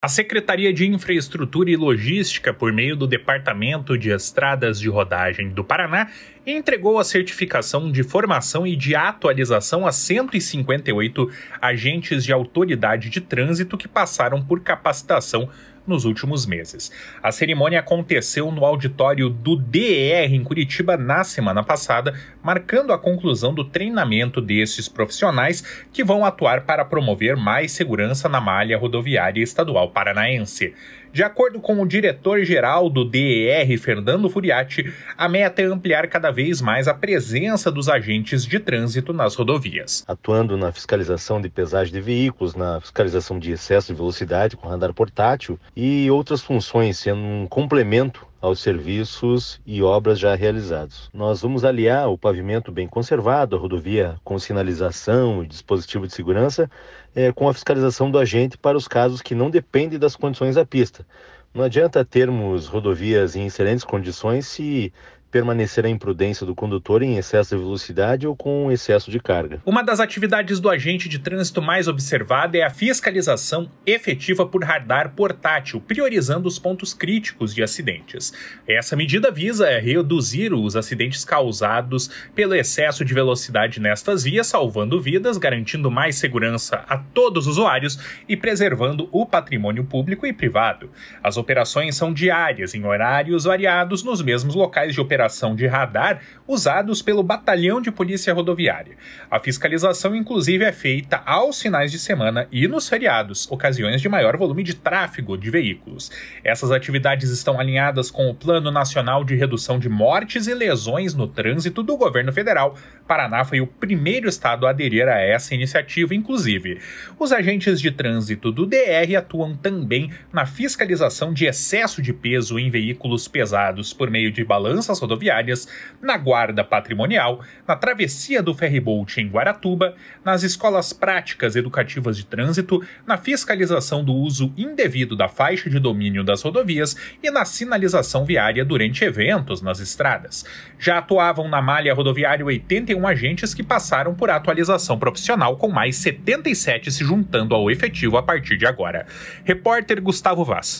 A Secretaria de Infraestrutura e Logística, por meio do Departamento de Estradas de Rodagem do Paraná, entregou a certificação de formação e de atualização a 158 agentes de autoridade de trânsito que passaram por capacitação nos últimos meses. A cerimônia aconteceu no auditório do DER em Curitiba na semana passada, marcando a conclusão do treinamento desses profissionais que vão atuar para promover mais segurança na malha rodoviária estadual paranaense. De acordo com o diretor-geral do DER, Fernando Furiati, a meta é ampliar cada vez mais a presença dos agentes de trânsito nas rodovias. Atuando na fiscalização de pesagem de veículos, na fiscalização de excesso de velocidade com radar portátil e outras funções, sendo um complemento aos serviços e obras já realizados. Nós vamos aliar o pavimento bem conservado, a rodovia com sinalização e dispositivo de segurança, com a fiscalização do agente para os casos que não dependem das condições da pista. Não adianta termos rodovias em excelentes condições se permanecer a imprudência do condutor em excesso de velocidade ou com excesso de carga. Uma das atividades do agente de trânsito mais observada é a fiscalização efetiva por radar portátil, priorizando os pontos críticos de acidentes. Essa medida visa reduzir os acidentes causados pelo excesso de velocidade nestas vias, salvando vidas, garantindo mais segurança a todos os usuários e preservando o patrimônio público e privado. As operações são diárias, em horários variados, nos mesmos locais de operação de radar usados pelo Batalhão de Polícia Rodoviária. A fiscalização, inclusive, é feita aos finais de semana e nos feriados, ocasiões de maior volume de tráfego de veículos. Essas atividades estão alinhadas com o Plano Nacional de Redução de Mortes e Lesões no Trânsito do Governo Federal. Paraná foi o primeiro estado a aderir a essa iniciativa, inclusive. Os agentes de trânsito do DR atuam também na fiscalização de excesso de peso em veículos pesados por meio de balanças rodoviárias, na guarda patrimonial, na travessia do ferryboat em Guaratuba, nas escolas práticas educativas de trânsito, na fiscalização do uso indevido da faixa de domínio das rodovias e na sinalização viária durante eventos nas estradas. Já atuavam na malha rodoviária 81 agentes que passaram por atualização profissional, com mais 77 se juntando ao efetivo a partir de agora. Repórter Gustavo Vaz.